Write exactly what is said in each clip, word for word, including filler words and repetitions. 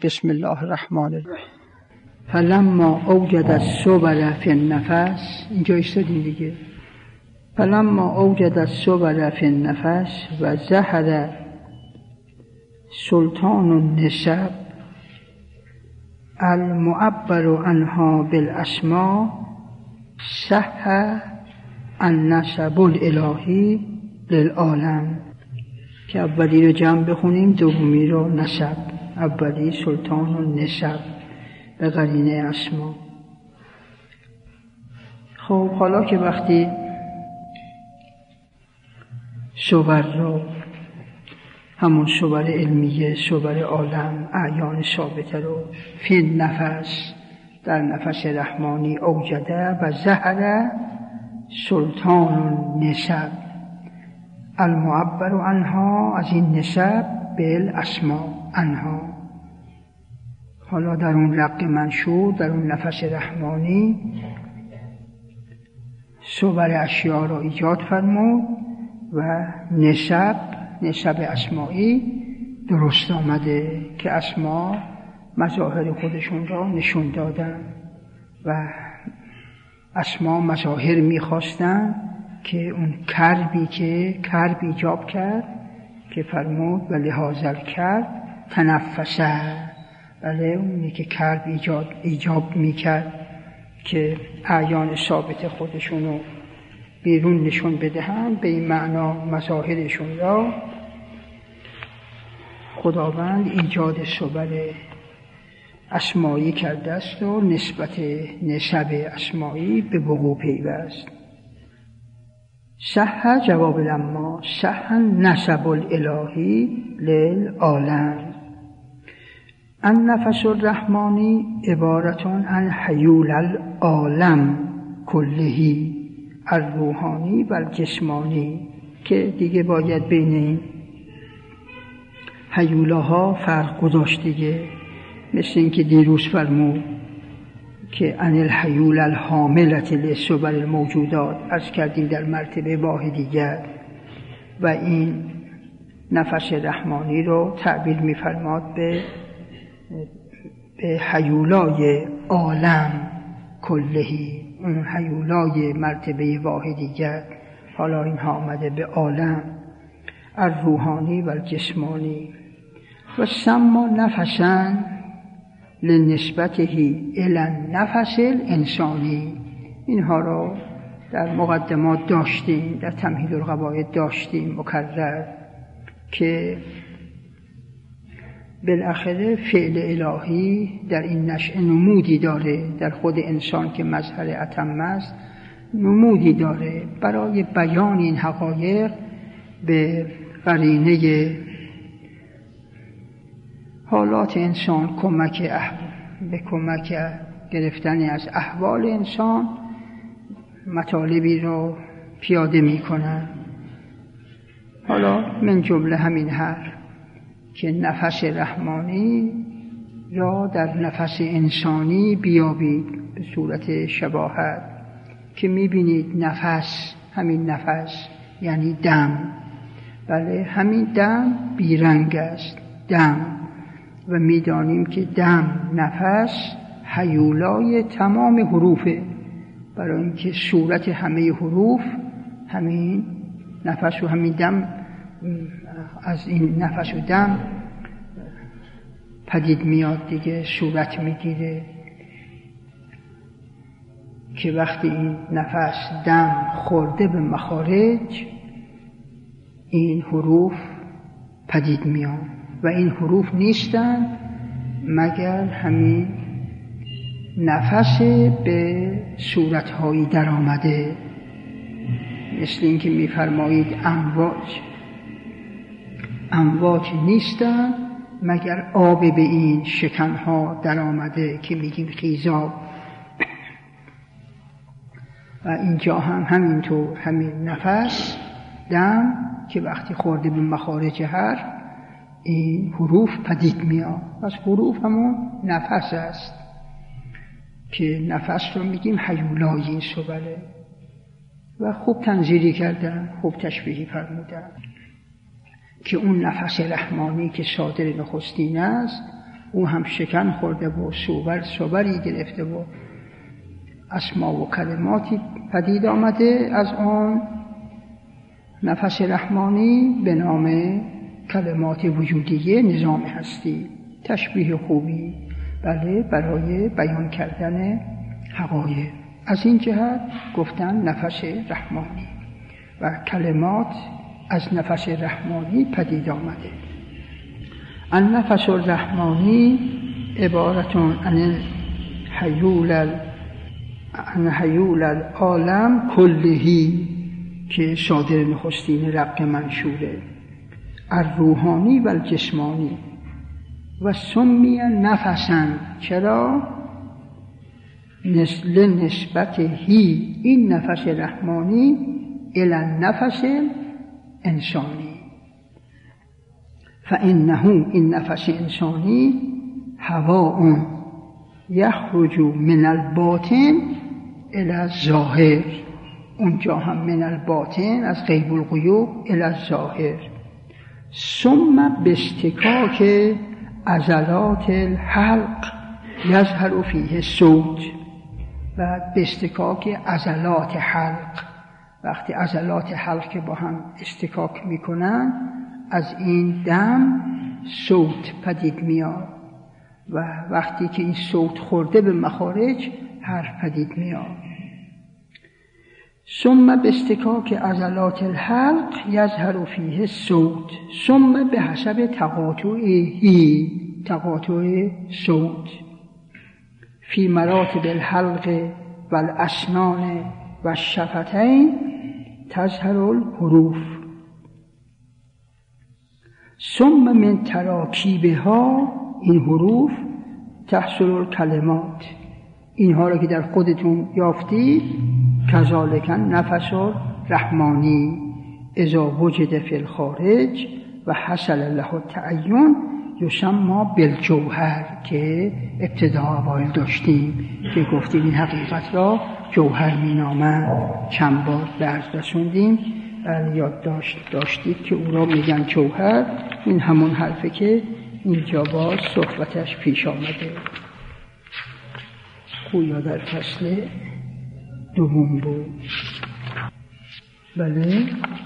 بسم الله الرحمن الرحیم. فلما اوجد الصبر فی النفس، اینجا ایستادیم دیگه. فلما اوجد الصبر فی النفس و ظهر سلطان النسب المعبر عنها بالاسماء صح النسب الالهی للعالم. که اولی رو جمع بخونیم، دومی رو نسب. اولی سلطان النسب به قرینه اسما. خب حالا که وقتی صور رو، همون صور علمیه، صور عالم، اعیان ثابته رو فی نفس، در نفس رحمانی اوجده و ظهر سلطان النسب المعبر عنها، از این نسب بالاسماء عنها. حالا در اون رق منشور، در اون نفس رحمانی صور اشیاء را ایجاد فرمود و نسب، نسب اسمایی درست آمده که اسما مظاهر خودشون را نشون دادن و اسما مظاهر میخواستن که اون کربی که کرب ایجاب کرد که فرمود و لحاظ کرب تنفسه، بله اونی که کرب ایجاد ایجاب میکرد که اعیان ثابت خودشونو بیرون نشون بدهن، به این معنا مظاهرشون را خداوند ایجاد صور اسمایی کرده است و نسبت نسب اسمایی به وقوع پیوست. صح جواب لما صح نسب الالهی للعالم. النفس الرحمانی عبارتون عن حیول العالم کلهی الروحانی و الجسمانی، که دیگه باید بین این حیولاها فرق گذاشت دیگه. مثل این که دیروز فرمود که عن الحیول الحاملة لصور الموجودات، از کردیم در مرتبه واحدیت، و این نفس رحمانی رو تعبیر می‌فرماد به به حیولای عالم کلهی، اون حیولای مرتبه واحدیت. حالا اینها آمده به عالم الروحانی و الجسمانی. و سما نفسا لنسبتهی الی النفس الانسانی. اینها رو در مقدمات داشتیم، در تمهید القواعد داشتیم مکرر، که بالاخره فعل الهی در این نشأه نمودی داره، در خود انسان که مظهر اتم است نمودی داره. برای بیان این حقایق به قرینه حالات انسان کمک اح... به کمک گرفتن از احوال انسان مطالبی رو پیاده می کنن. حالا من جمله همین هر که نفس رحمانی را در نفس انسانی بیابید به صورت شباهت، که می بینید نفس، همین نفس یعنی دم، بله همین دم بیرنگ است، دم، و میدانیم که دم، نفس حیولای تمام حروفه، برای اینکه صورت همه حروف همین نفس و همین دم، از این نفس و دم پدید میاد دیگه، صورت میگیره. که وقتی این نفس دم خورده به مخارج، این حروف پدید میاد و این حروف نیستن مگر همین نفس به صورتهایی در آمده. مثل این که میفرمایید امواج، امواج نیستن مگر آب به این شکنها در آمده که میگیم خیزاب. و اینجا هم همینطور، همین نفس دم که وقتی خورده به مخارج حرف این حروف پدید میاد. پس حروف همون نفس است که نفس رو میگیم حیولای این صوره. و خوب تنظیری کردن، خوب تشبیهی فرمودن که اون نفس رحمانی که صادر نخستین است او هم شکن خورده و صور صوری گرفته و اسما و کلماتی پدید آمده از آن نفس رحمانی به نام کلمات وجودیه نظام هستی. تشبیه خوبی بله برای بیان کردن حقایق. از این جهت گفتن نفس رحمانی و کلمات از نفس رحمانی پدید آمده. النفس الرحمانی عبارتون عن حیول عن حیول العالم کلهی که صادر نخستین رق منشوره، الروحانی و الجسمانی و سمی نفسا. چرا؟ نسل نسبت هی این نفس رحمانی الی النفس انسانی، فانه این نفس انسانی هواء یخرج من الباطن الی الظاهر. اونجا هم من الباطن از غیب الغیوب الی الظاهر. ثم باستکاک عضلات الحلق یظهر فیه الصوت. و باستکاک عضلات حلق، وقتی عضلات حلق که با هم استکاک میکنن از این دم صوت پدید میاد و وقتی که این صوت خورده به مخارج حرف پدید میاد. ثم باستکاک عضلات الحلق یظهر فیه الصوت ثم به حسب تقاطعه تقاطع صوت فی مراتب الحلق و الاسنان و الشفتین تظهر الحروف. ثم من تراکیبها این حروف تحصل الکلمات. اینها را که در خودتون یافتید کذالک نفس رحمانی اذا وجد فی الخارج و حصل له التعین یسمى بالجوهر که ابتدا اوایل داشتیم که گفتیم این حقیقت را جوهر مینامند. چند بار درس رسوندیم و یاد داشت داشتید که او را میگن جوهر. این همون حرفه که اینجا باز صحبتش پیش آمده. گویا در فصل دوم بود. بله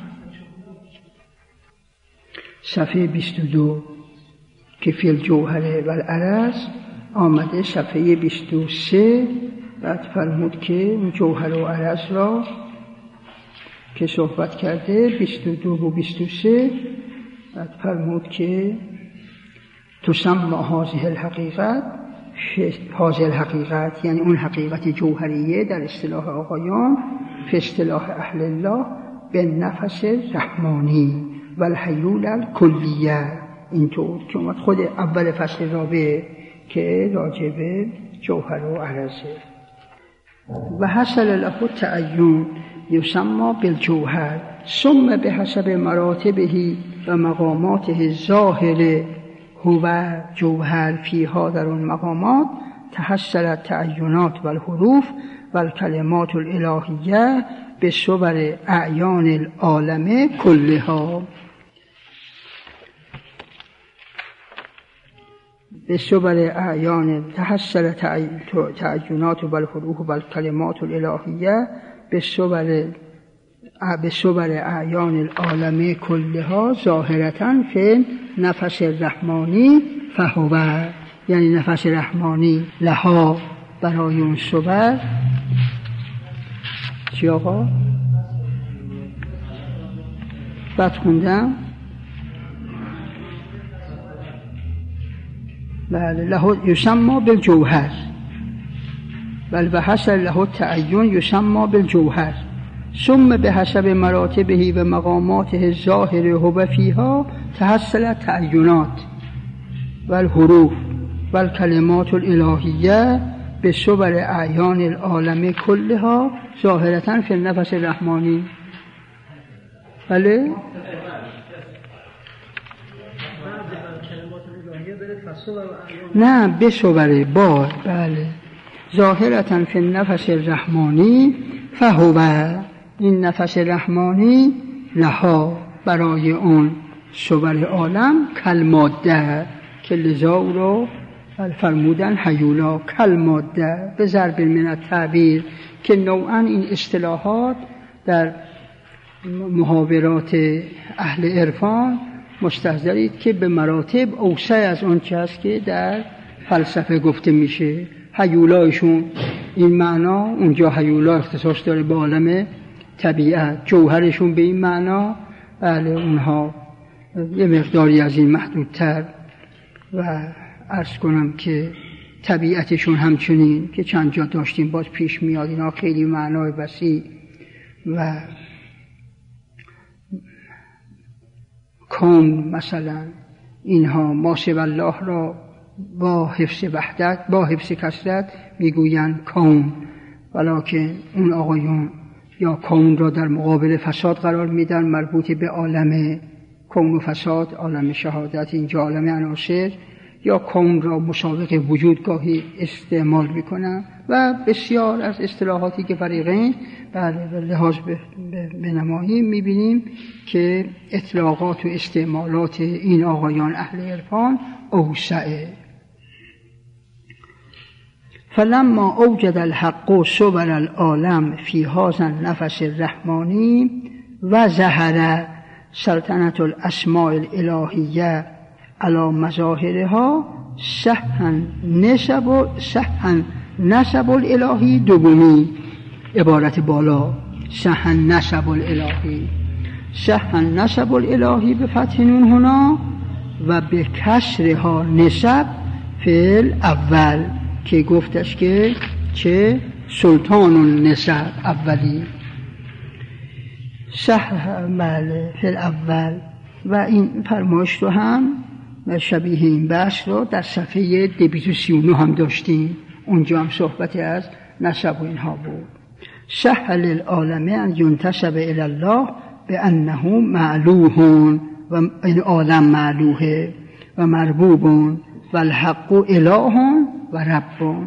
صفحه بیست و دو که فی الجوهر و العرض آمده. صفحه بیست و سه بعد فرمود که اون جوهر و عرض را که صحبت کرده بیست و دو و بیست و سه بعد فرمود که تسمى هذه الحقیقت هذه الحقیقت یعنی اون حقیقت جوهریه در اصطلاح آقایان فی اصطلاح اهل الله به نفس رحمانی و الحیول الکلیه. اینطور که اومد خود اول فصل رابع که راجب جوهر و عرضه. و حصل له التعین یسمى بالجوهر ثم به حسب مراتبه و مقاماته الظاهر هو جوهر فیها در اون مقامات تحصل التعینات و الحروف و الکلمات الالهیه به صور اعیان العالم کلها. به صور اعیان تحصل تعینات و الحروف و الکلمات الالهیه به صور به صور اعیان العالم کلها ظاهرتاً فی نفس الرحمانی فهو یعنی نفس رحمانی لها برای اون صور. چی آقا؟ بعد خوندم بله له یسمى بالجوهر بل و حصل له التعین یسمى بالجوهر ثم به حسب مراتبه و مقاماته الظاهر هو فیها تحصل التعینات و الحروف و الکلمات الالهیه به صور اعیان العالم کلها ظاهرتاً فی النفس الرحمانی. بله نه به صور با بله ظاهرتاً فی النفس الرحمانی فهو این نفس رحمانی لها برای اون صور عالم کلماده که لذا او را فرمودن هیولا کل ماده به ضرب من التعبیر، که نوعا این اصطلاحات در محاورات اهل عرفان مستحضرید که به مراتب اوسع از اون چه است که در فلسفه گفته میشه. هیولایشون این معنا، اونجا هیولا اختصاص داره به عالم طبیعت، جوهرشون به این معنا، بله اونها یه مقداری از این محدودتر، و عرض کنم که طبیعتشون همچنین که چند جا داشتیم باز پیش میاد، اینا خیلی معنای وسیع و کون مثلا اینها ما سوی الله را با حفظ وحدت با حفظ کثرت میگویند کون، ولکن اون آقایون یا کون را در مقابل فساد قرار میدن، مربوط به عالم کون و فساد، عالم شهادت، اینجا عالم عناصر، یا کون را مسابقه وجود گاهی استعمال میکنن و بسیار از اصطلاحاتی که فریقین بله به لحاظ به نمایی میبینیم که اطلاقات و استعمالات این آقایان اهل عرفان اوسعه. فلما اوجد الحق صور العالم فی هذا النفس الرحمانی و ظهر سلطنت الاسماء الالهیه علی مظاهرها صحن نسب صحن نسب الالهی دومی، عبارت بالا صحن نسب الالهی، صحن نسب الالهی به فتح نون هنا و به کسرها نسب فعل اول که گفتش که چه سلطان النسب اولی صح بله فعل اول، و این فرمایش رو هم شبیه این بحث رو در صفحه دویست و سی و نه هم داشتیم، اونجا هم صحبت از نسب و اینها بود. صح للعالم ان ينتسب الى الله بانه معلوه، و این عالم معلوه و مربوب و الحق اله و رب.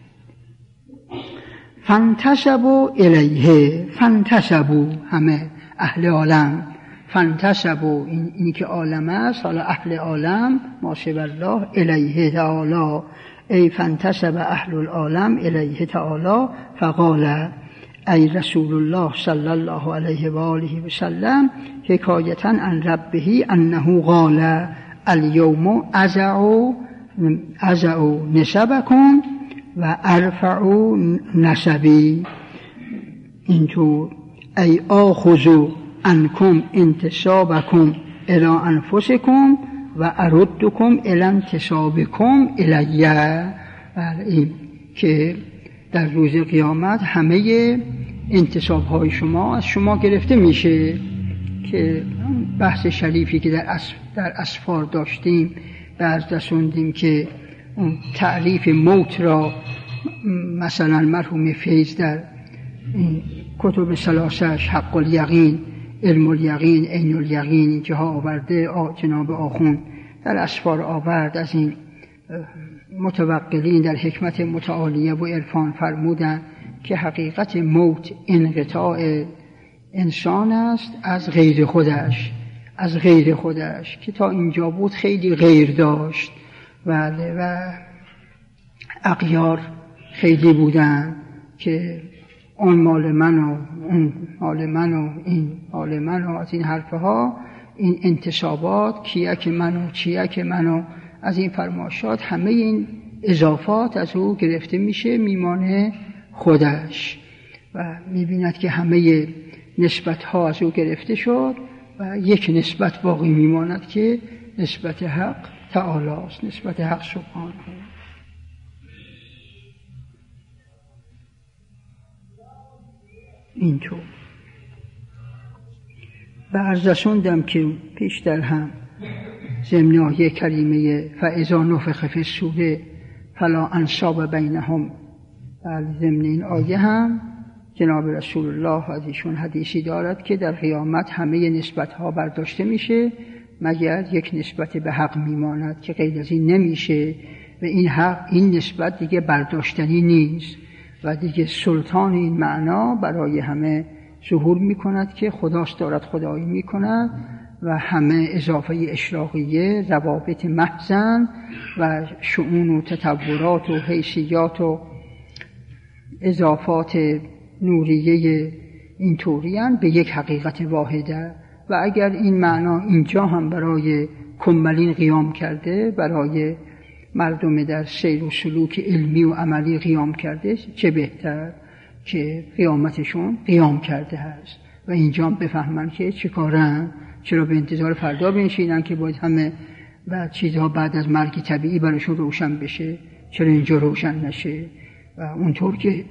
فانتسبوا الیه، فانتسبوا همه اهل عالم، فانتسبوا این اینی که عالم است، حالا اهل عالم ما سوی الله الیه تعالی، ای فانتسب اهل العالم الیه تعالی فقال ای رسول الله صلی الله علیه و آله و سلم حکایتا عن ربه انه قال الیوم ازعوا ازعوا نسبکم و ارفعوا نسبی، اینطور ای آخذوا انکم انتسابکم الی انفسکم و اردکم الی انتسابکم الیه، این که در روز قیامت همه انتساب های شما از شما گرفته میشه، که بحث شریفی که در در اسفار داشتیم درس رسوندیم که اون تعریف موت را مثلا مرحوم فیض در کتب ثلاثه‌اش حق الیقین، علم الیقین، عین الیقین اینجاها آورده، جناب آخوند در اسفار آورد، از این متوقلین در حکمت متعالیه و عرفان فرمودن که حقیقت موت انقطاع انسان است از غیر خودش، از غیر خودش که تا اینجا بود خیلی غیر داشت و اغیار خیلی بودن که اون مال من و اون مال من و این مال من و از این حرفه ها، این انتصابات، کیک من و چیک من و از این فرماشات، همه این اضافات از او گرفته میشه، میمانه خودش و میبیند که همه نسبت ها از او گرفته شد و یک نسبت باقی میماند که نسبت حق تعالی است، نسبت حق سبحانه. اینطور و عرض رسوندم که پیشتر هم ضمن آیه کریمه فاذا نفخ فی الصور فلا انساب بینهم، ضمن این آیه هم جناب رسول الله از ایشون حدیثی دارد که در قیامت همه نسبت ها برداشته میشه مگر یک نسبت به حق میماند که غیر از این نمیشه و این حق، این نسبت دیگه برداشتنی نیست و دیگه سلطان این معنا برای همه ظهور میکند که خداست دارد خدایی میکند و همه اضافه اشراقیه، ضوابط محضن و شؤون و تطورات و حیثیات و اضافات نوریه اینطوری هستند به یک حقیقت واحده. و اگر این معنا اینجا هم برای کمالین قیام کرده، برای مردم در سیر و سلوک علمی و عملی قیام کرده، چه بهتر که قیامتشون قیام کرده هست و اینجا بفهمن که چه کارن، چرا به انتظار فردا بنشینن که باید همه و چیزها بعد از مرگ طبیعی براشون روشن بشه، چرا اینجا روشن نشه. و اونطور که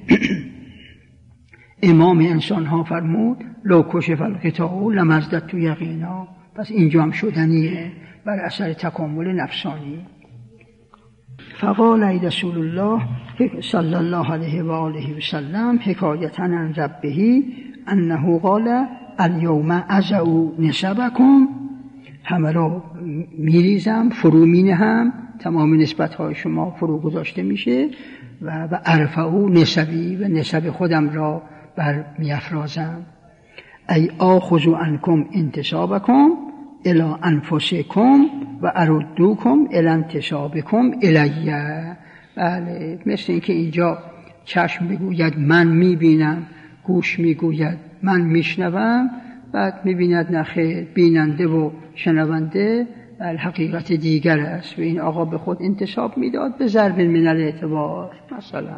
امام انسان ها فرمود لو کشف الغطاء لمزددت یقینا، پس اینجا هم شدنیه بر اثر تکامل نفسانی. فقال ای رسول الله صلی الله علیه و آله و سلم حکایتا عن ربه انه قال الیوم ازعوا نسبکم، همه را میریزم، فرو مینهم، تمام نسبت های شما فرو گذاشته میشه و و ارفعوا نسبی، و نسب خودم را بر میافرازم. ای آخذ عنکم انتسابکم الی انفسکم و اردوکم الی انتسابکم الیه. بله، مثل این که اینجا چشم بگوید من میبینم، گوش میگوید من میشنوم، بعد میبیند نخیر بیننده و شنونده حقیقت دیگر است و این آقا به خود انتساب میداد به ضرب من الاعتبار. مثلا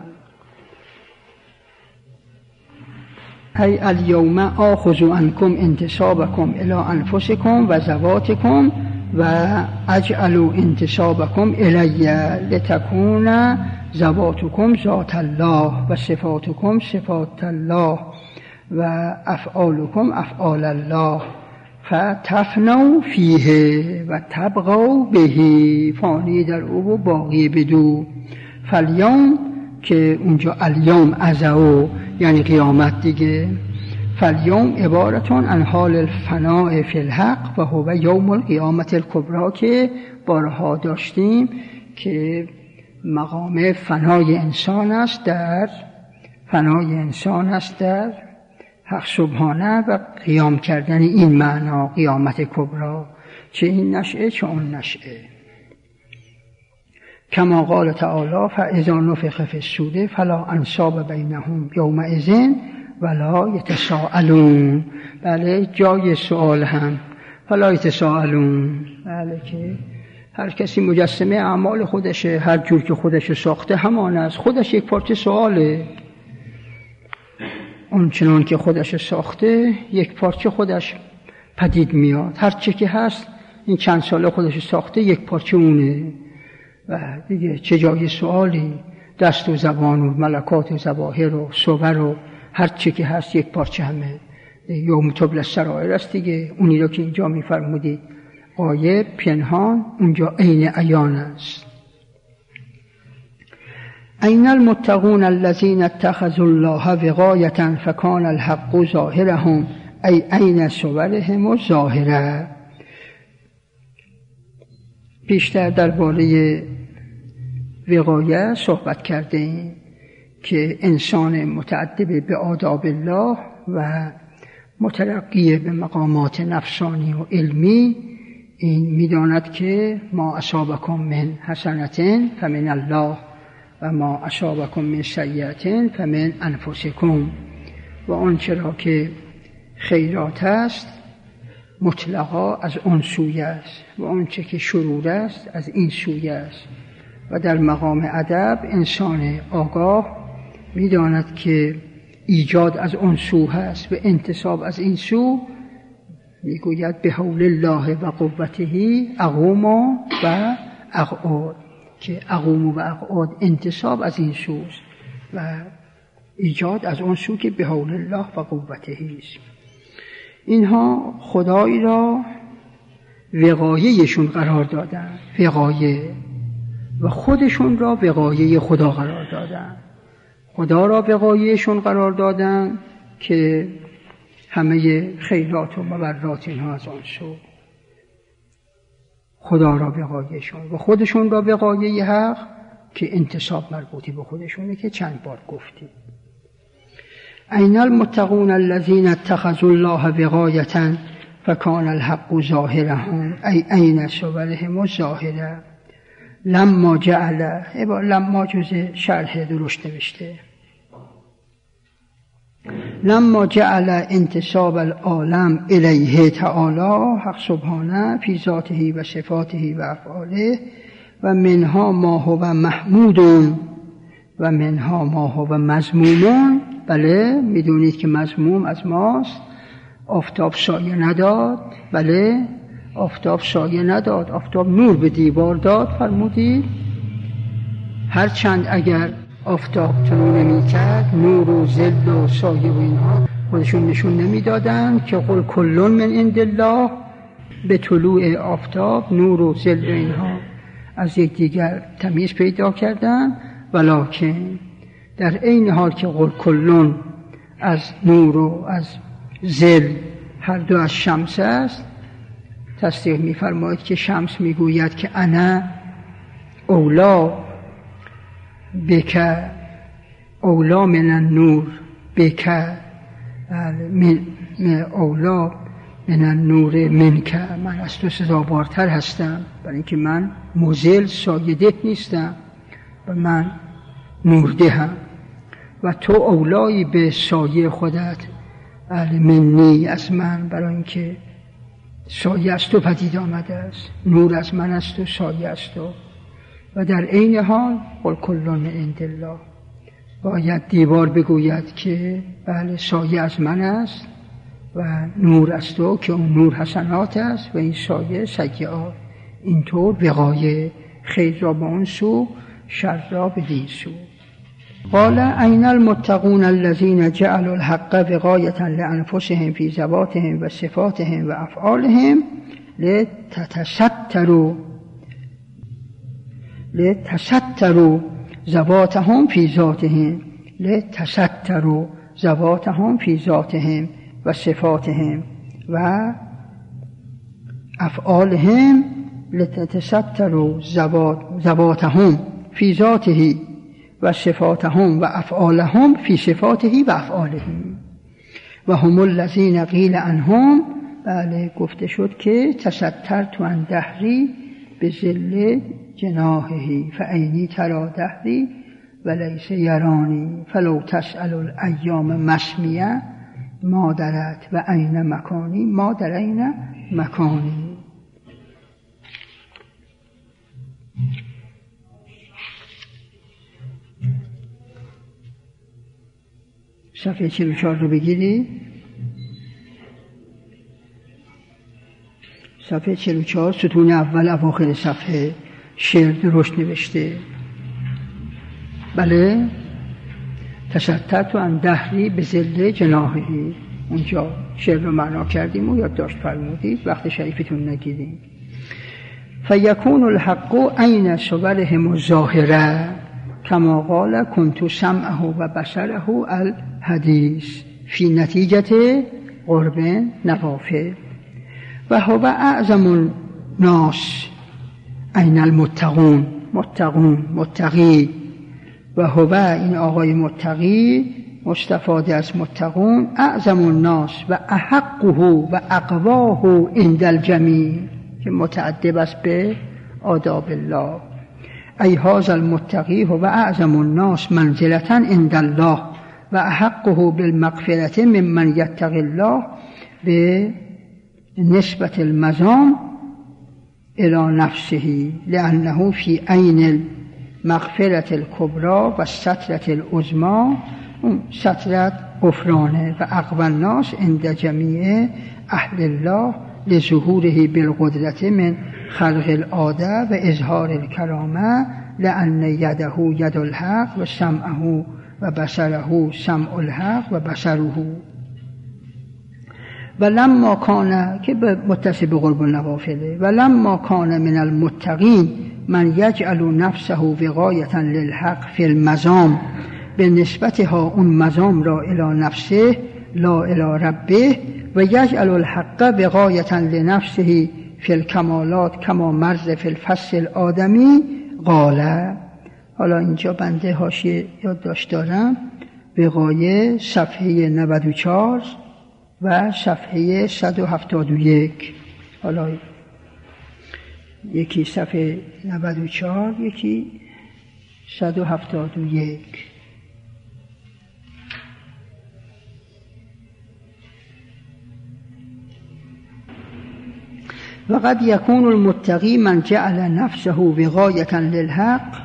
ای الیوم آخذ عنکم انتسابکم الی انفسکم و ذواتکم و اجعل انتسابکم الی لتکون ذواتکم ذات الله و صفاتکم صفات الله و افعالکم افعال الله فتفنوا فیه و تبقوا بهی، فانی در او و باقی بدو. فالیوم که اونجا الیوم ازعوا یعنی قیامت دیگه، فالیوم عبارتون عن حال الفناء فی الحق و هو یوم القیامت الکبری که بارها داشتیم که مقام فنای انسان است در فنای انسان است در حق سبحانه و قیام کردن این معنا قیامت کبری، چه این نشعه چه اون نشعه. کما قال تعالی فاذا نفخ فی الصور فلا انساب بینهم یومئذ ولا یتساءلون. بله، جای سوال هم فلا یتساءلون، بله که هر کسی مجسمه اعمال خودشه، هر جور که خودش ساخته همان است، خودش یک پارچه سواله، اون چنان که خودش ساخته یک پارچه خودش پدید میاد، هر چه که هست این چند ساله خودش ساخته یک پارچه اونه و دیگه چه جای سوالی. دست و زبان و ملکات و ظواهر و صور و هر چه که هست یک پارچه همه، یوم تبلی السرائر است دیگه. اونی رو که اینجا میفرمودید غایب پنهان، اونجا عین عیان است. این المتقون الذین اتخذوا الله وقایة فکان الحق ظاهرهم ای عین صورهم الظاهره. بیشتر درباره وقایه صحبت کرده ایم که انسان متأدب به آداب الله و مترقی به مقامات نفسانی و علمی این میداند که ما اصابکم من حسنة فمن الله و ما اصابکم من سیئة فمن انفسکم، و آنچه را که خیرات است مطلقا از آن سوی است و آنچه که شرور است از این سوی است. و در مقام ادب انسان آگاه میداند که ایجاد از آن سو هست و انتصاب از این سو، میگوید به حول الله و قوته اقوم و اقعد، که اقوم و اقعد انتصاب از این سوست و ایجاد از آن سو که به حول الله و قوته است. اینها خدایی را وقایهشون قرار دادن، وقایه، و خودشون را وقایه خدا قرار دادن. خدا را وقایهشون قرار دادن که همه خیرات و مبرات اینها از آن سو، خدا را وقایهشون، و خودشون را وقایه حق که انتصاب مربوطی به خودشونه که چند بار گفتیم. این المتقون الذین اتخذوا الله وقایة فکان الحق ظاهرهم ای عین صورهم الظاهره لما جعل لما جز شرح درشت نوشته لما جعل انتساب العالم الیه تعالی حق سبحانه فی ذاته و صفاته و افعاله و منها ما هو محمود و منها ما هو مذموم. بله میدونید که مذموم از ماست. آفتاب سایه نداد. بله آفتاب سایه نداد، آفتاب نور به دیوار داد فرمودید. هرچند اگر آفتاب طلوع نمی کرد نور و ظل و سایه و اینها خودشون نشون نمی دادن که قل کلون من عند الله. به طلوع آفتاب نور و ظل و اینها از یک دیگر تمیز پیدا کردن، ولکن در عین حال که قل کلون از نور و از ظل هر دو از شمس است، تصدیق می فرماید که شمس می گوید که انا اولا بک اولا من النور بک من اولا من النور منک، من از تو سزاوارتر هستم برای اینکه من مزل سایده نیستم و من نورده هم و تو اولایی به سایه خودت منی از من، برای اینکه سایه از تو پدید آمده است، نور از من است و سایه از تو. و در عین حال قل کلون من عند الله، باید دیوار بگوید که بله سایه از من است و نور از تو که اون نور حسنات است و این سایه سیئات. اینطور وقایع خیر را به اون سو، شر را به دین سو. قال این المتقون الذين جعلوا الحق وقایة لانفسهم فی ذواتهم و صفاتهم و افعالهم لتستروا لتستروا ذواتهم فی ذاتهم لتستروا ذواتهم فی ذاتهم و صفاتهم و افعالهم لتستروا ذواتهم فی ذاته و صفاتهم و افعالهم فی صفاته و افعالهم و هم الذین قیل عنهم. بله گفته شد که تسترت عن دهری به ظل جناحه فعینی ترا دهری و لیس یرانی فلو تسأل الایام مسمیه ما درت و عین مکانی ما در عین مکانی. صفحه چهل و چهار رو بگیرید. صفحه چهل و چهار ستون اول اواخر صفحه شعر درشت نوشته. بله تسترت عن دهری به ظل جناحه، اونجا شعر رو معنا کردیم و یادداشت فرمودید، وقت شریفتون نگیریم. فیکون الحق عین صورهم الظاهره کما قال کنت سمعه و بصره الحدیث فی نتیجه قرب نوافل و هو اعظم الناس عین المتقون متقون متقی و هو این آقای متقی مستفاده از متقون اعظم الناس و احقه و اقواه عند الجمیع که متأدب است به آداب الله. ای هذا المتقی هو اعظم الناس منزلة عند الله و احقه بالمغفرة ممن یتقی الله به نسبت المزام الى نفسه لانه فی عین المغفرة الکبرى و سترة العظمی، سترت غفرانه و اقوى الناس عند جمیع اهل الله لظهوره بالقدرة من خلق العاده و اظهار الکرامه لأن یده ید الحق و سمعه و بصره سمع الحق و بصره و لما کان که متصل به قرب النوافله و لما کان من المتقین من یجعل نفسه وقایة للحق فی المزام به نسبتها اون مزام را الی نفسه لا الی ربه و یجعل الحق وقایة لنفسه فی الکمالات کما مرز فی الفصل الآدمی قاله. حالا اینجا بنده حاشیه یادداشت دارم، وقایه صفحه نود و چهار و صفحه صد و هفتاد و یک. حالا یکی صفحه نود و چهار، یکی صد و هفتاد و یک. وقد يكون المتقي من جعل نفسه وقاية للحق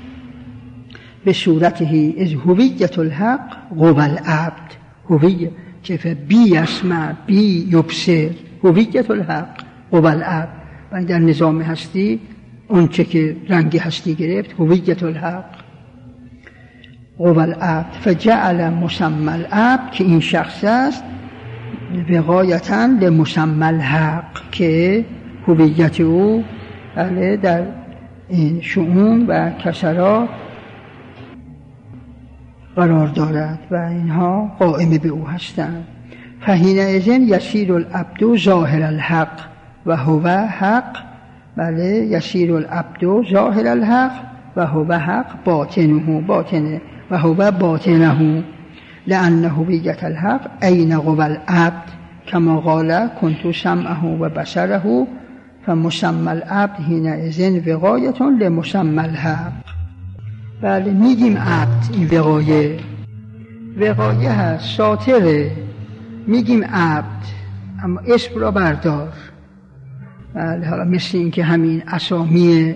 بصورته إذ هوية الحق قوى العبد. هوية كيف بي يسمع بي يبصر، هوية الحق قوى العبد. و در نظام هستی اون چه که رنگی هستی گرفت هویت الحق قوى العبد. فجعل مسمى العبد که این شخص است وقایتا لمسمى الحق که هویت او در این شؤون و کسرات قرار دارد و اینها قائم به او هستند. فحینئذ یسیر العبد ظاهر الحق و هو حق. بله، یسیر العبد ظاهر الحق و هو حق باطنه باطنه و هو باطنه لأن هویت الحق عین قوى العبد کما قال کنت سمعه و بصره فمسمى العبد حینئذ وقایة لمسمى الحق. بله، میگیم عبد، این وقایه وقایه هست، ساطره، میگیم عبد، اما اسم را بردار. بله، حالا مثل این که همین اسامی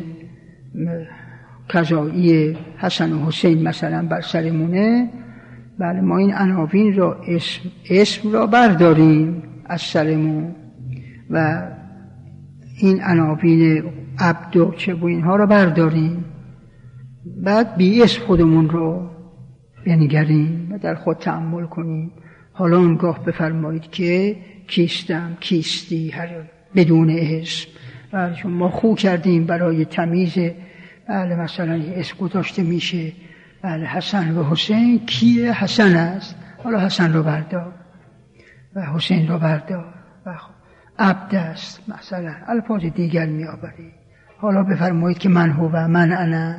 قضایی حسن و حسین مثلا بر سرمونه، بله ما این عناوین را اسم, اسم را برداریم از سرمون و این عناوین عبد و چه و اینها را برداریم، بعد بی اسم خودمون رو بنگریم و در خود تأمل کنیم. حالا اونگاه بفرمایید که کیستم، کیستی، هر بدون اسم. بله، چون ما خو کردیم برای تمیز، بله مثلا اسم گذاشته میشه، بله حسن و حسین، کیه؟ حسن است، حالا حسن رو بردار و حسین رو بردار و عبد است مثلا، الفاظ دیگر می آورید. حالا بفرمایید که من هو و من انا.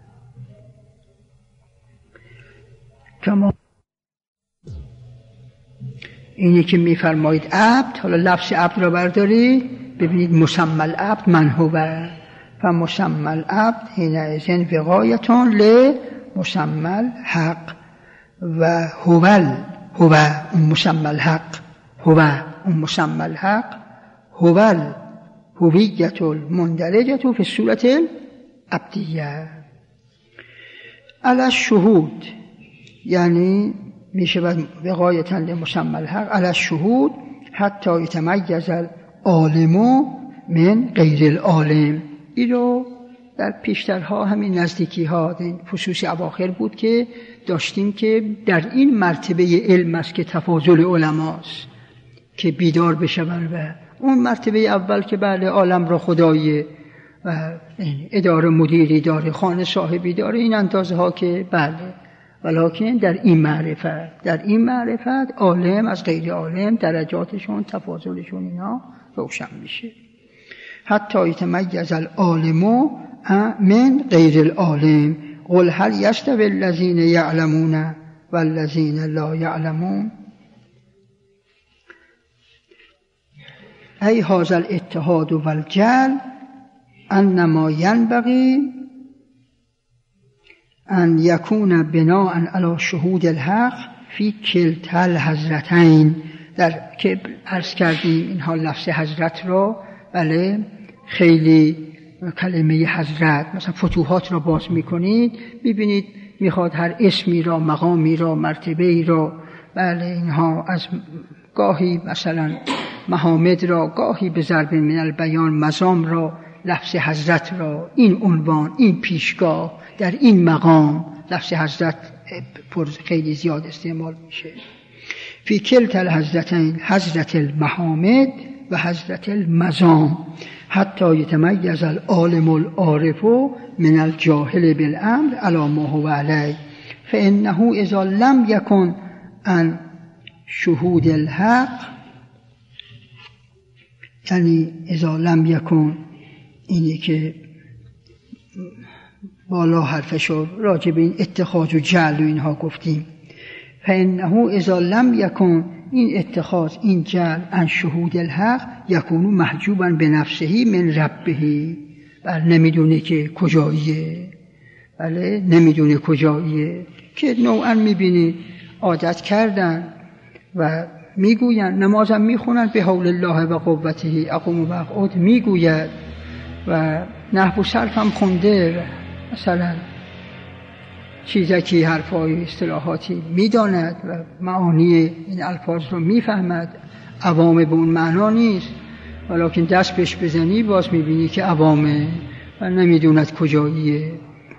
کما اینی که می فرمایید عبد، حالا لفظ عبد را برداری، ببینید مسمى العبد من هو فمسمى العبد حینئذ وقایة لمسمى الحق و هو هو مسمى الحق هو مسمى الحق هو الهویة المندرجة في الصورة العبدیة علی الشهود، یعنی میشه وقایة لمسمى الحق علی الشهود حتی یتمیز العالم من غیر العالم. این رو در پیشترها همین نزدیکی ها این خصوصی اواخر بود که داشتیم که در این مرتبه علم است که تفاضل علماست که بیدار بشون و اون مرتبه اول که بله عالم را خداییه و اداره مدیری داره، خانه صاحبی داره، این اندازه ها که بله، ولیکن در این معرفت در این معرفت عالم از غیر عالم درجاتشون تفاضلشون اینا روشن میشه. حتی یتمیز العالم من غیر العالم قل هل یستوی الذین یعلمون والذین لا یعلمون. ای هذا الاتحاد والجل انما ینبغی ان یکون بناء علی شهود الحق فی کلتا الحضرتین. در که عرض کردیم اینها لفظ حضرت را، بله خیلی کلمه حضرت مثلا فتوحات را باز میکنید، ببینید میخواد هر اسمی را، مقامی را، مرتبه‌ای را، بله اینها از گاهی مثلا محامد را، گاهی به ضرب من البیان مزام را، لفظ حضرت را، این عنوان، این پیشگاه، در این مقام لفظ حضرت خیلی زیاد استعمال میشه. فی کلتا الحضرتین، حضرت المحامد و حضرت المزام، حتی یتمیز العالم العارف من الجاهل بالامر علی ما هو علیه فانه اذا لم یکن عن شهود الحق، یعنی اذا لم یکن، اینی که بالا حرفشو راجع به این اتخاذ و جعل و اینها گفتیم، فانه اذا لم یکن این اتخاذ، این جعل عن شهود الحق یکونو محجوبا به نفسهی من ربهی، بله نمیدونه که کجاییه، بله نمیدونه کجاییه، که نوعا میبینید عادت کردن و میگوین، نمازم میخونن به حول الله و قوته اقوم و اقعد میگوید و نحو صرف هم خونده، مثلا چیزکی حرفای اصطلاحاتی میداند و معانی این الفاظ رو میفهمد. عوامه به اون معنا نیست، ولیکن دست بهش بزنی باز میبینی که عوامه و نمیدوند کجاییه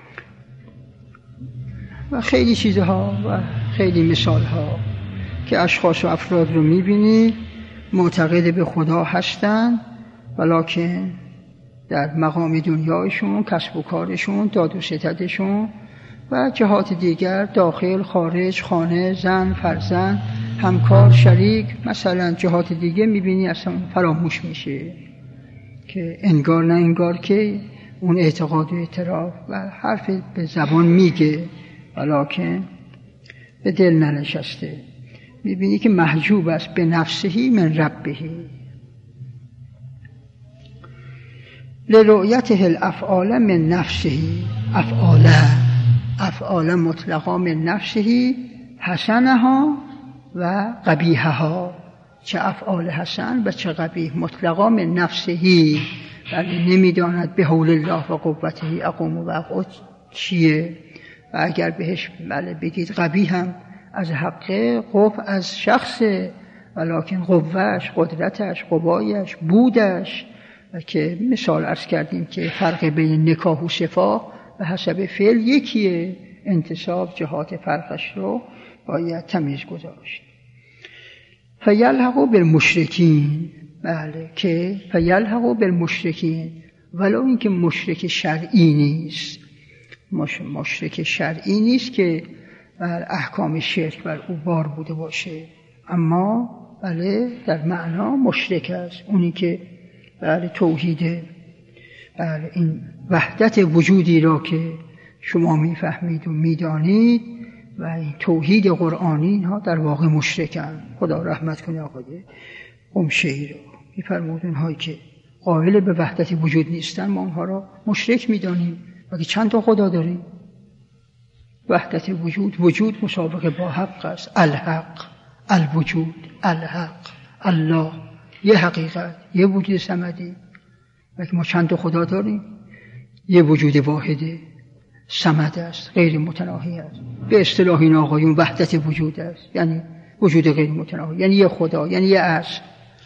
و خیلی چیزها و خیلی مثالها که اشخاص و افراد رو میبینی معتقد به خدا هستند ولیکن در مقام دنیایشون، کسب و کارشون، داد و ستدشون و جهات دیگر، داخل، خارج، خانه، زن، فرزند، همکار، شریک، مثلا جهات دیگه میبینی اصلا فراموش میشه، که انگار نه انگار که اون اعتقاد و اعتراف و حرف به زبان میگه ولیکن به دل ننشسته. میبینی که محجوب است به نفسهی من ربهی لرؤیته الافعال من نفسهی، افعال افعال مطلقا من نفسهی، حسنها و قبیحها، چه افعال حسن و چه قبیح مطلقا من نفسهی، ولی نمیداند به حول الله و قوته اقوم و اقعد چیه. و اگر بهش بله بگید قبیح هم از حقه، قوف از شخصه، ولیکن قوهش، قدرتش، قوایش، بودش، و که مثال عرض کردیم که فرق بین نکاح و شفاء به حسب فعل یکیه، انتصاب جهات فرقش رو باید تمیز گذاشت. فیلحقوا بالمشرکین، بله که فیلحقوا بالمشرکین، ولو اینکه مشرک شرعی نیست، مش... مشرک شرعی نیست که بر احکام شرک بر او بار بوده باشه، اما بله در معنا مشرک است، اونی که بله توحیده، بله این وحدت وجودی را که شما میفهمید و میدانید و این توحید قرآنی، اینها در واقع مشرکن. خدا رحمت کنه آقای قمشه‌ای رو، میفرمود اونهایی که قائل به وحدت وجود نیستن ما اونها را مشرک میدانیم، ولی چند تا خدا داریم. وحدت وجود، وجود مسابقه با حق است، الحق، الوجود، الحق، الله، یه حقیقت، یه وجود صمدی. ولی ما چند تا خدا داریم، یه وجود واحده، صمد است، غیر متناهی است. به اصطلاح این آقایون وحدت وجود است، یعنی وجود غیر متناهی، یعنی یه خدا، یعنی یه اصل.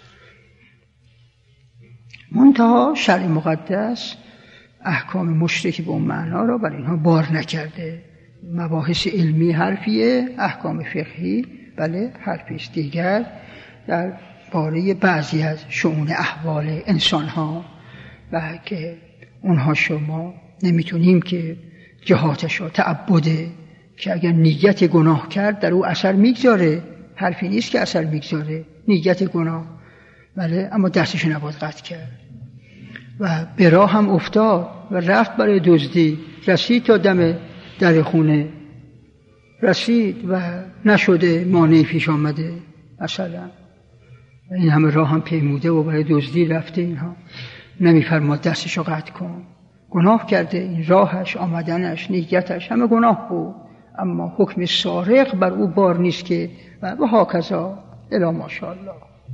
منتها شرع مقدس احکام مشرک به اون معنا را بر اینها بار نکرده. مباحث علمی حرفیه، احکام فقهی بله حرفیست دیگر در باره بعضی از شؤون احوال انسان ها، و که اونها شما نمیتونیم که جهاتش را تعبده، که اگر نیت گناه کرد در او اثر میگذاره، حرفی نیست که اثر میگذاره نیت گناه، بله، اما دستش نباید قطع کرد. و به راه هم افتاد و رفت برای دزدی، رسید تا دم در خونه، رسید و نشده، مانعی پیش آمده مثلا، این همه راه هم پیموده و برای دزدی رفته، اینها نمیفرماد دستشو قطع کن، گناه کرده، این راهش، آمدنش، نیتش همه گناه بود، اما حکم سارق بر او بار نیست که و هاکذا الی ماشاءالله.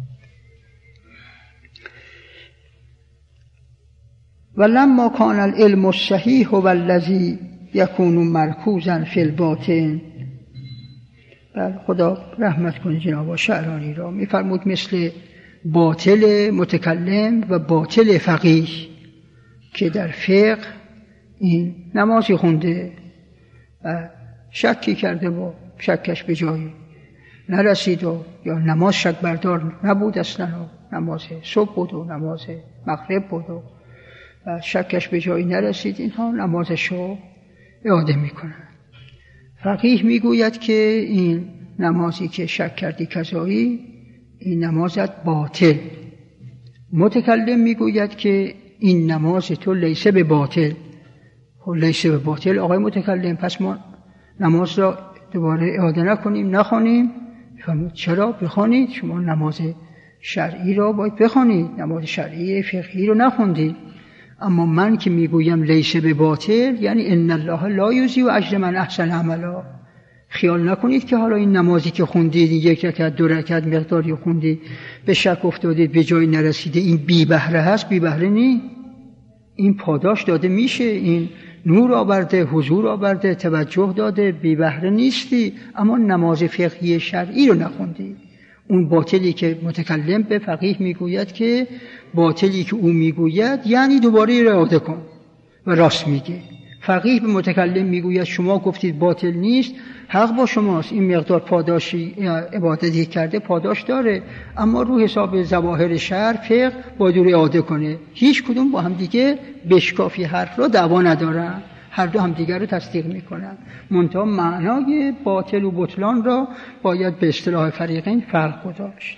ولما کان العلم الصحیح هو الذی یکون مرکوزا فی الباطن، بله خدا رحمت کنه جناب شعرانی را، میفرمود مثل باطل متکلم و باطل فقیه که در فقه این نمازی خونده و شکی کرده و شکش به جایی نرسید و یا نماز شک بردار نبود اصلا و نماز صبح بود و نماز مغرب بود و و شکش به جایی نرسید، اینها نمازش رو اعاده میکنن. فقیه میگوید که این نمازی که شک کردی قضایی، این نمازت باطل. متکلم میگوید که این نماز تو لیسه به باطل. لیسه به باطل آقای متکلم، پس ما نماز را دوباره اعاده نکنیم، نخونیم، چرا؟ بخوانید، شما نماز شرعی را باید بخوانید، نماز شرعی فقهی رو نخوندید. اما من که میگویم لیس به باطل، یعنی ان الله لا یضیع اجر من احسن عملا. خیال نکنید که حالا این نمازی که خوندید، یک رکعت دو رکعت مقداری خوندید، به شک افتادید به جای نرسیده، این بی بهره هست. بی بهره نی، این پاداش داده میشه، این نور آورده، حضور آورده، توجه داده، بی بهره نیستی. اما نماز فقهی شرعی رو نخوندی. اون باطلی که متکلم به فقیه میگوید که باطلی که او میگوید یعنی دوباره اعاده کن و راست میگه. فقیه به متکلم میگوید شما گفتید باطل نیست، حق با شماست، این مقدار پاداشی عبادتی کرده پاداش داره، اما رو حساب ظواهر شرع فقه باید رو اعاده کنه. هیچ کدوم با هم دیگه بشکافی حرف رو دعوا ندارن، هر دو هم دیگر رو تصدیق میکنن. منتها معنای باطل و بطلان را باید به اصطلاح فریقین فرق گذاشت.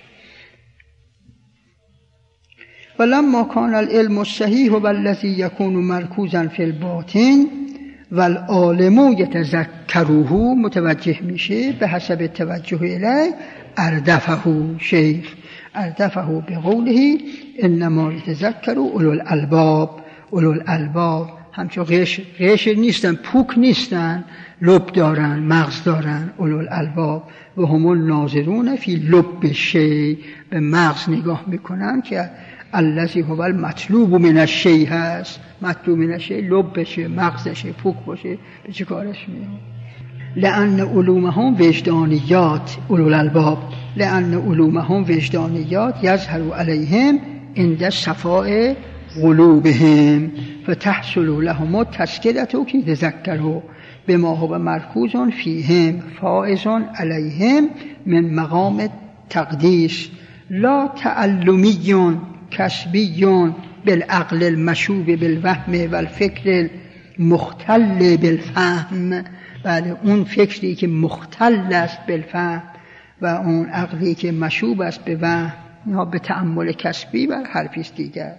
ولما کان العلم الصحیح و الذی یکون مرکوزا فی الباطن والعالم یتذکره، متوجه میشه به حسب توجه الیه. اردفه شیخ اردفه بقوله انما یتذکر اولو الالباب. اولو الالباب همچون غش غش نیستن، پوک نیستن، لب دارن، مغز دارن. اولو الالباب و هم الناظرون فی لب شیء، به مغز نگاه میکنن که الذی هو المطلوب من الشیء هست. مطلوب من الشیء لب بشه، مغزشه، پوک باشه، به چه کارش میاد؟ لأن علومهم وجدانیات. اولو الالباب لأن علومهم وجدانیات یظهر علیهم عند صفاء قلوبهم فتحصل لهم التذکرة که یتذکروا بما هو مرکوز فیهم فائز علیهم من مقام تقدیس لا تعلمی کسبی بالعقل المشوب بالوهم والفکر المختل بالفهم. بله، اون فکری که مختل است بالفهم و اون عقلی که مشوب است به وهم، اینها به تأمل کسبی و حرفی دیگر.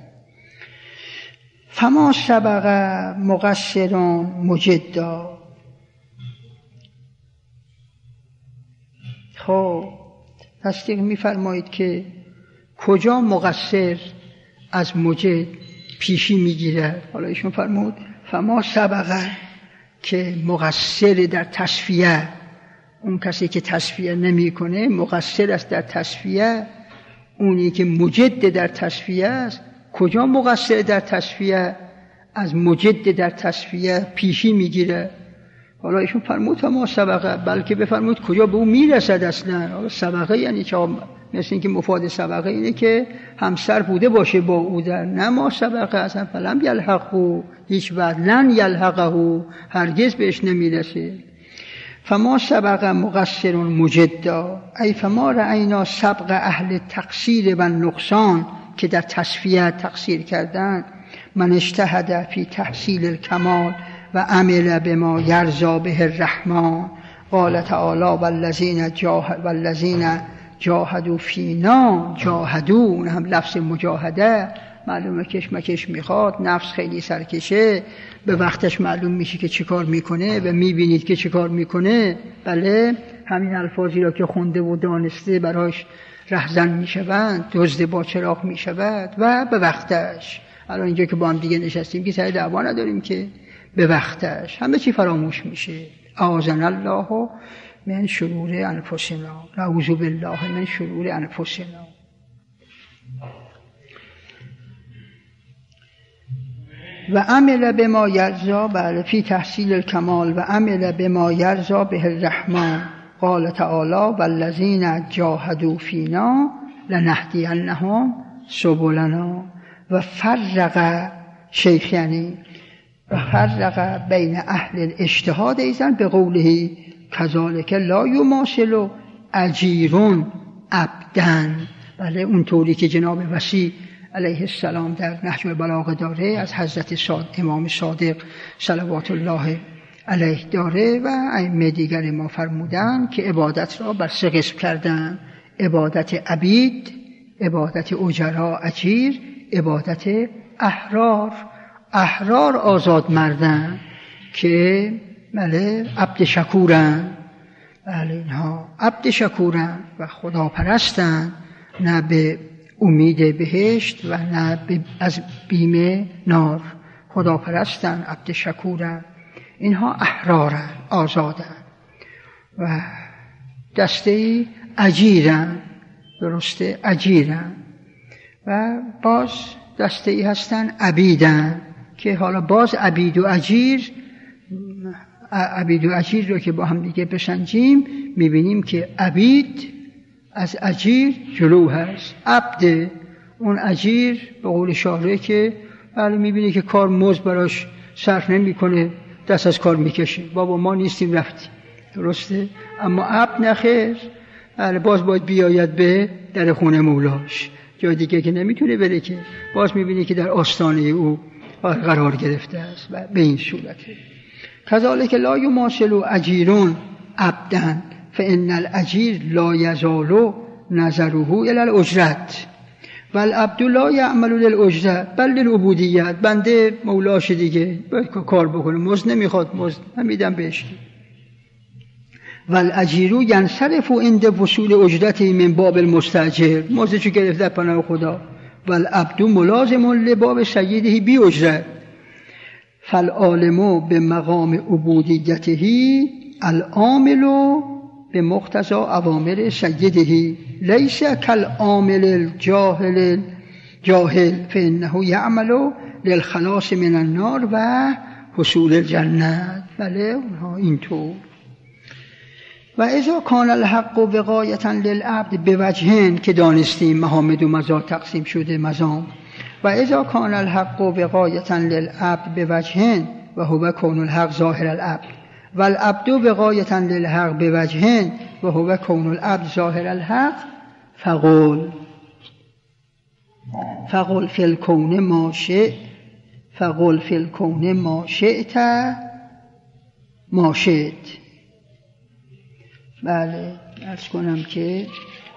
فما سبق مقصرون مجدا. خب تصدیق می‌فرمایید که کجا مقصر از مجد پیشی میگیرد. حالا ایشون فرمود فما سبقه، که مقصر در تصفیه، اون کسی که تصفیه نمی کنه مقصر است در تصفیه. اونی که مجد در تصفیه است، کجا مقصر در تصفیه از مجد در تصفیه پیشی میگیره. حالا ایشون فرمود فما سبقه، بلکه بفرمود کجا به اون میرسد اصلا. سبقه یعنی چه؟ مثل اینکه مفاد سبقه اینه که همسر بوده باشه با او در، نه ما سبقه اصلا فلم یلحقه، هیچ وقت لن یلحقه، هرگز بهش نمیرسه. فما سبق مقصر مجدا ای فما رأینا سبق اهل تقصیر و نقصان، که در تصفیه تقصیر کردن. من اجتهد فی تحصیل الکمال و عمل بما یرضا به الرحمن. قال تعالی والذین جاهد والذین جاهدوا فینا جاهدوا، اون هم لفظ مجاهده. معلومه کشمکش میخواد، نفس خیلی سرکشه، به وقتش معلوم میشه که چه کار میکنه و میبینید که چه کار میکنه. بله، همین الفاظی را که خونده و دانسته براش رهزن میشوند، دزد با چراغ میشود و به وقتش. الان اینجا که با هم دیگه نشستیم که سر دعوا نداریم که به وقتش همه چی فراموش میشه. اعاذنا الله من شرور انفسنا، نعوذ بالله من شرور انفسنا. و عمل بما یرضا، بله، فی تحصیل الکمال و عمل بما یرضا به الرحمن. قال تعالی والذین جاهدوا فینا لنهدینهم سبلنا. و فرق شیخ یعنی و فرق بین اهل الاجتهاد ایضا به قوله کذالک لا یماثل اجیرون عبدن. بله، اون طوری که جناب وصی علیه السلام در نهج البلاغه داره، از حضرت صادق امام صادق صلوات الله علیه داره و ائمه دیگر ما فرمودن که عبادت را بر سه قسم کردن: عبادت عبید، عبادت اجرا اجیر، عبادت احرار. احرار آزاد مردن که بله عبد شکورن، بله اینها عبد شکورن و خدا پرستن، نه به امید بهشت و نه از بیم نار. خدا پرستن، عبد شکورن، اینها احرارن، آزادن و دسته اجیرن، درسته اجیرن. و باز دسته ای هستن عبیدن که حالا باز عبید و اجیر، عبید و اجیر رو که با هم دیگه بسنجیم میبینیم که عبید از اجیر جلو هست. عبد اون اجیر به قول شارع که بله میبینی که کار مزد براش صرف نمی کنه، دست از کار میکشه، بابا ما نیستیم رفتیم، درسته؟ اما عبد نخیر، بله باز باید بیاید به در خونه مولاش، جای دیگه که نمیتونه بره که باز میبینی که در آستانه او قرار گرفته است. و به این صورته کذالک لا یماثل اجیرون عبدن فان الاجیر لا یزال نظره الی الاجرت والعبد لا یعمل للاجره بل للعبودیت. بنده مولاش دیگه باید کار بکنه، مزد نمیخواد، مزد نمیدم بهش. والاجیر ینصرف عند وصول اجرته من باب المستاجر، مزدشو گرفت در پناه خدا. والعبد ملازم لباب سیده بی اجره فالعالم به مقام عبودیته العامل به مقتضی اوامر سیده لیس کالعامل الجاهل جاهل فانه یعمل للخلاص من النار و حصول الجنه. بله اونها اینطور. و اذا کان الحق وقایتا للعبد بوجهن که دانستیم محامد و مزار تقسیم شده مزام. و اذا کان الحق وقایتا للعبد بوجهن و هو کون الحق ظاهر العبد والعبد وقایتا للحق بوجهن و هو کون العبد ظاهر الحق فقل فقل فی الکون ما شئت فقل فی الکون ما شئت ما شئت. بله عرض کنم که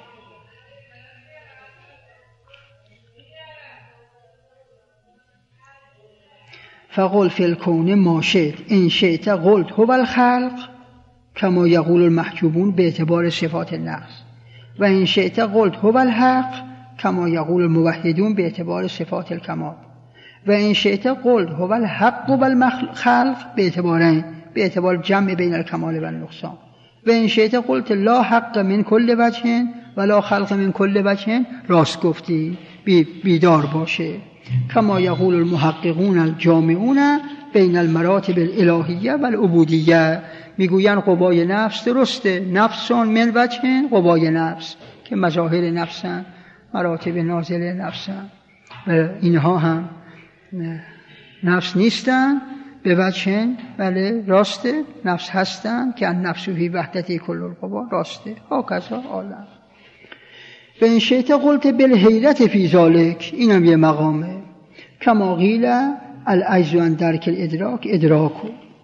فقل فی الکون ما شئت ان شئت قلت هو الخلق کما یقول المحجوبون به اعتبار صفات النقص و ان شئت قلت هو الحق کما یقول الموحدون به اعتبار صفات الکمال و ان شئت قلت هو الحق والخلق به اعتبارین به اعتبار جمع بین الکمال و النقصان و ان شئت قلت لا حق من کل وجه ولا خلق من کل وجه. راست گفتی، بیدار باشه. کما یقول المحققون الجامعون بین المراتب الالهیه و العبودیه، میگوین قوای نفس درسته، نفسان من وجه، قوای نفس که مظاهر نفسن، مراتب نازل نفسن و اینها هم نفس نیستن به وجه، بله راسته، نفس هستن که النفس فی وحدت کل القوا، راسته. ها کذا عالم. به این شیطه قلت بالحیرت فی ذالک، اینم یه مقامه. کما قیل العجز عن درک الادراک ادراکو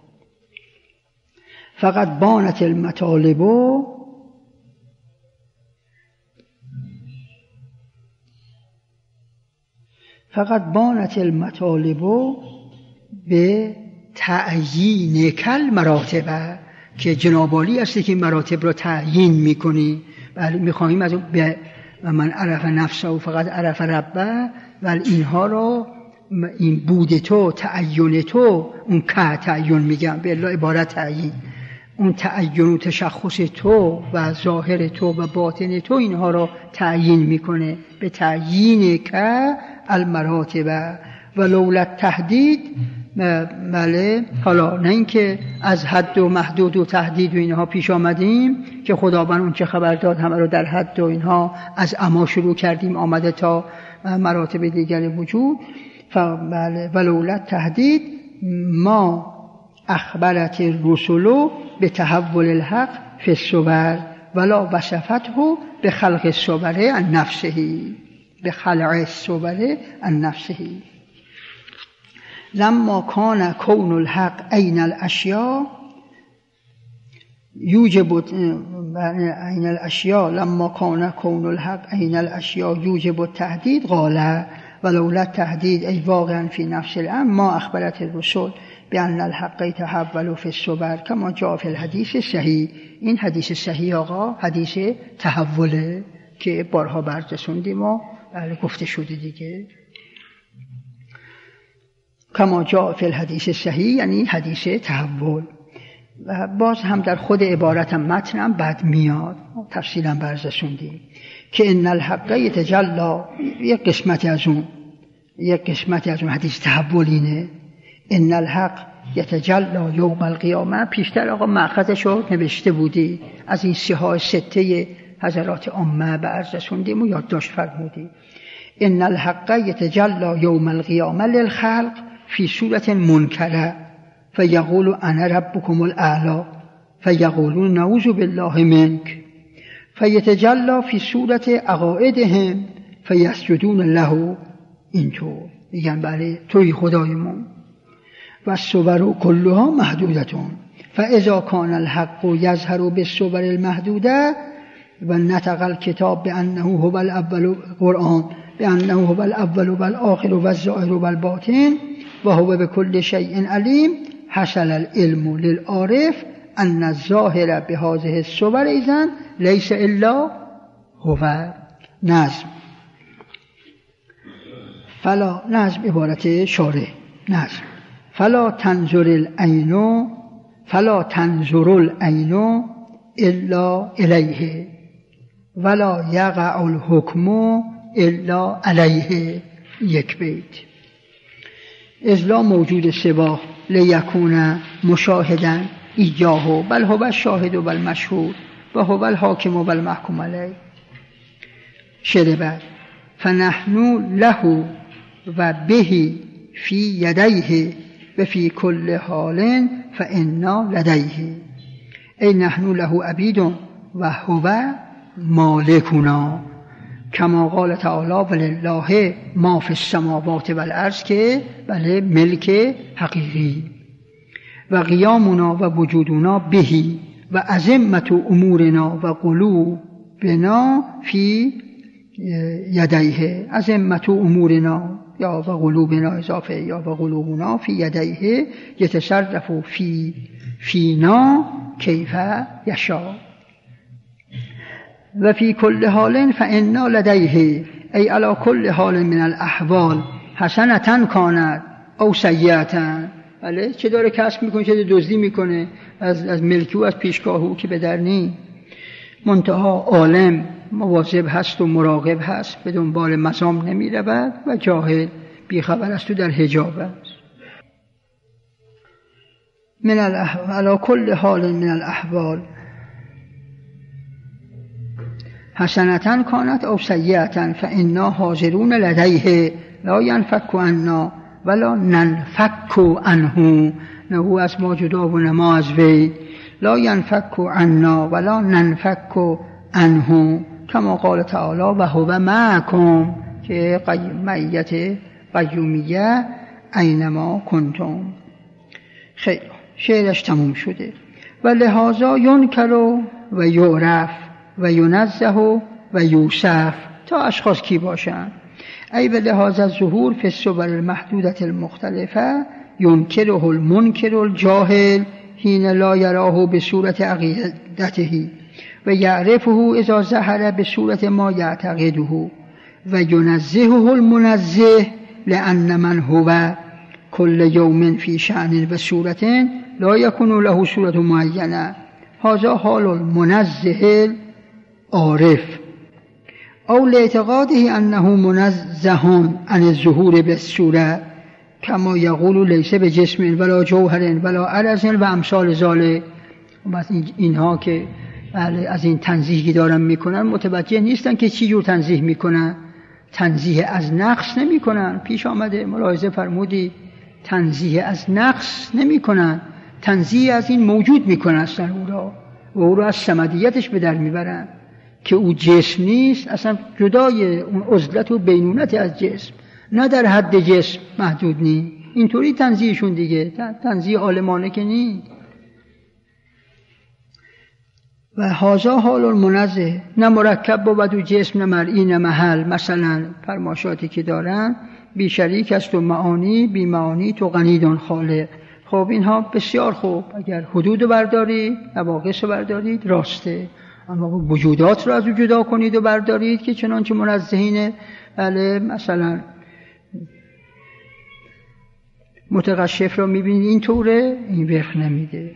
فقط بانت المطالب فقط بانت المطالب به تعیین کل مراتبه، که جنابالی هستی که مراتب را تعیین میکنی. بله میخواهیم از به من عرف نفسه و فقط عرف ربه، ولی اینها را این بود تو، تعیین تو، اون که تعیین میگم به الله عبارت تعیین، اون تعیین و تشخص تو و ظاهر تو و باطن تو، اینها را تعیین میکنه به تعیین که المراتبه و لولت تهدید. بله حالا نه اینکه از حد و محدود و تهدید و اینها پیش آمدیم که خداوند اون چه خبر داد همه رو در حد و اینها از اما شروع کردیم آمده تا مراتب دیگر وجود. بله ولولت تهدید ما اخبرت الرسل به تحول الحق فی الصور ولا وصفته به خلق الصور عن نفسه به خلق الصور عن نفسه. لما کان کون الحق عین الاشیاء یوجب عین الاشیاء لما کان کون الحق عین الاشیاء یوجب التهدید قال ولولا تهدید ای واقعا فی نفس الامر ما اخبرت الرسول بأن الحق تحول فی الصبر کما جاء فی الحدیث صحیح. این حدیث صحیح آقا حدیث تحوله که بارها بررسوندیم و بله گفته شده دیگه. کما جاء فی الحدیث صحیح یعنی حدیث تحول. و باز هم در خود عبارتم متنم بعد میاد تفصیلا بررسوندیم که ان الحق یتجلی، یک قسمتی از اون یک قسمتی از اون حدیث تحولینه. ان الحق یتجلی یوم القیامه. پیشتر آقا مأخذشو نوشته بودی از این سیاه سته حضرات عامه بررسوندیم و یادداشت فرمودی. ان الحق یتجلی یوم القیامه للخلق فی صورت منکره فیقول انا ربکم الاعلی فیقولون نعوذ بالله منک فیتجلی فی صورت عقائدهم فیسجدون له. اینطور میگن بله توی خدایمون. و الصور کلها محدودتون فاذا کان الحق یظهر بالصور المحدوده و نطق الکتاب بانه هو الاول قرآن بانه هو الاول و الاخر و الظاهر و الباطن و هو بكل شیء علیم حصل العلم للعارف ان الظاهر بهذه الصور اذن لیس الا هو. نظم فلا نظم عبارت شارع. نظم فلا تنظر العین فلا تنظر العین الا الیه ولا یقع الحکم الا علیه. یک بیت. اذ لا موجود سواه لیکون مشاهدا ایاه بل هو الشاهد و المشهود و هو الحاکم و المحکوم علیه. شعر بعد فنحن له و بهی فی یدیه و فی کل حال فانا لدیه. ای نحن له عبید و هو مالکنا کما قال تعالی ولله ما فی السماوات والارض که بله ملک حقیقی. و قیامنا و وجودنا بهی و عظمت امورنا و قلوبنا فی یدیه. عظمت امورنا یا و قلوبنا اضافه یا و قلوبنا فی یدیه یتصرف فی فینا کیف یشاء و فی کل حال فانا لدیه. ای علی کل حال من الاحوال حسنة کانت او سیئة. بله چه داره کسب میکنه چه دزدی میکنه از از ملکی و از پیشگاهو که به در نی. منتها عالم مواظب هست و مراقب هست به دنبال مزام نمی رود و جاهل بیخبر است و در حجاب است. من الاحوال علی کل حال من الاحوال حسنة کانت او سیئة فانا حاضرون لدیه لا ینفک عنا ولا ننفک عنه. نه او از ما جدا و نه ما از وی. لا ینفک عنا ولا ننفک عنه کما قال تعالی و هو معکم که معیت قیومیه اینما کنتم. خیلی شعرش تموم شده. و لحاظا ینکر و یعرف و ینزه و یوصف. تا اشخاص کی باشن؟ ای به لحاظ الظهور فی الصور المحدودة المختلفه ینکره المنکر الجاهل حین لا یراه به صورت عقیدته و یعرفه اذا ظهر به صورت ما یعتقده و ینزهه المنزه لان من هو کل یوم فی شأن و صورت لا یکون له صورت معینه. هذا حال المنزه عارف او لاعتقاده انه منزه عن الظهور بالصوره کما یقول لیس به جسم ولا جوهر ولا عرض و امثال ذلک. اینها که از این تنزیهی دارن میکنن متوجه نیستن که چی جور تنزیه میکنن. تنزیه از نقص نمیکنن. پیش آمده ملاحظه فرمودی تنزیه از نقص نمیکنن، تنزیه از این موجود میکنن اصلا او را و او را از صمدیتش به در میبرن که او جسم نیست، اصلا جدای اون عزلت و بینونت از جسم، نه در حد جسم محدود نیست. اینطوری تنزیهشون دیگه تنزیه عالمانه که نیست. و هازا حال المنزه، نه مرکب بود و جسم، نه مرئی، نه محل. مثلا فرماشاتی که دارن بی شریک است و معانی، بی معانی تو غنیدون خالق. خب اینها بسیار خوب، اگر حدود رو بردارید، نواقص رو بردارید راسته، اما وجودات رو از او جدا کنید و بردارید که چنانچه منزهینه، بله مثلا متقشف رو میبینید اینطوره، این وقت نمیده.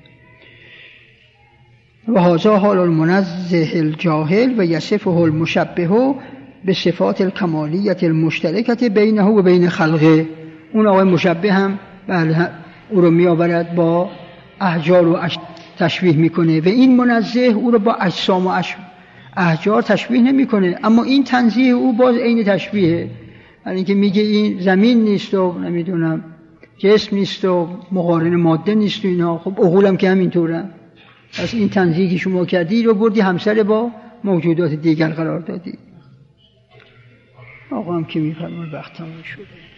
و هذا حال المنزه الجاهل و یصفه المشبه به صفات الکمالیت المشترکت بینه و بین خلقه. اون آقای مشبه هم بله او رو میآورد با احجار و تشبیه میکنه و این منزه او رو با اجسام و احجار تشبیه نمیکنه، اما این تنزیه او باز عین تشبیهه. یعنی اینکه میگه این زمین نیست و نمیدونم جسم نیست و مقارن ماده نیست و اینا، خب عقولم که همینطوره. پس این تنزیهی که شما کردی رو بردی همسر با موجودات دیگر قرار دادی. آقا هم که میفرمان وقت تمام شده.